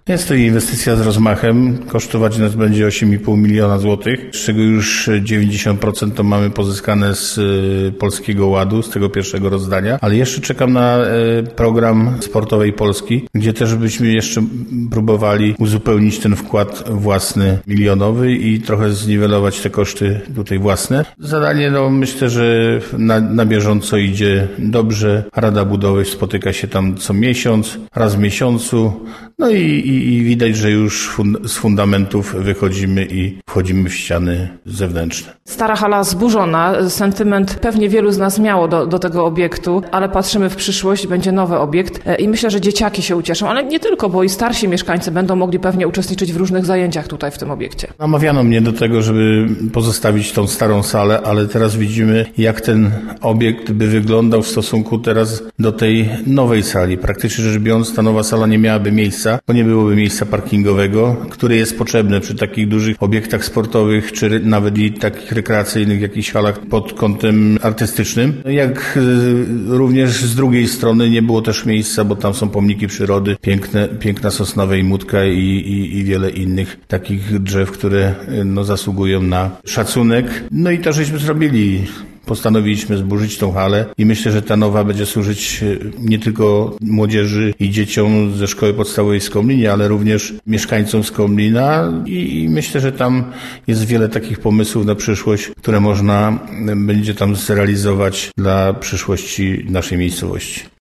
Jest to inwestycja z rozmachem. Kosztować nas będzie 8,5 miliona złotych, z czego już 90% to mamy pozyskane z Polskiego Ładu, z tego pierwszego rozdania. Ale jeszcze czekam na program Sportowej Polski, gdzie też byśmy jeszcze próbowali uzupełnić ten wkład własny milionowy i trochę zniwelować te koszty tutaj własne. Zadanie, myślę, że na bieżąco idzie dobrze. Rada Budowy spotyka się tam co miesiąc, raz w miesiącu. No i widać, że już z fundamentów wychodzimy i wchodzimy w ściany zewnętrzne. Stara hala zburzona, sentyment pewnie wielu z nas miało do tego obiektu, ale patrzymy w przyszłość, będzie nowy obiekt i myślę, że dzieciaki się ucieszą, ale nie tylko, bo i starsi mieszkańcy będą mogli pewnie uczestniczyć w różnych zajęciach tutaj w tym obiekcie. Namawiano mnie do tego, żeby pozostawić tą starą salę, ale teraz widzimy, jak ten obiekt by wyglądał w stosunku teraz do tej nowej sali. Praktycznie rzecz biorąc, ta nowa sala nie miałaby miejsca, bo nie byłoby miejsca parkingowego, które jest potrzebne przy takich dużych obiektach sportowych, czy nawet i takich rekreacyjnych, jakichś halach pod kątem artystycznym. Jak również z drugiej strony nie było też miejsca, bo tam są pomniki przyrody, piękna sosna wejmutka i wiele innych takich drzew, które zasługują na szacunek. No i to żeśmy zrobili. Postanowiliśmy zburzyć tą halę i myślę, że ta nowa będzie służyć nie tylko młodzieży i dzieciom ze szkoły podstawowej w Skomlinie, ale również mieszkańcom Skomlina i myślę, że tam jest wiele takich pomysłów na przyszłość, które można będzie tam zrealizować dla przyszłości naszej miejscowości.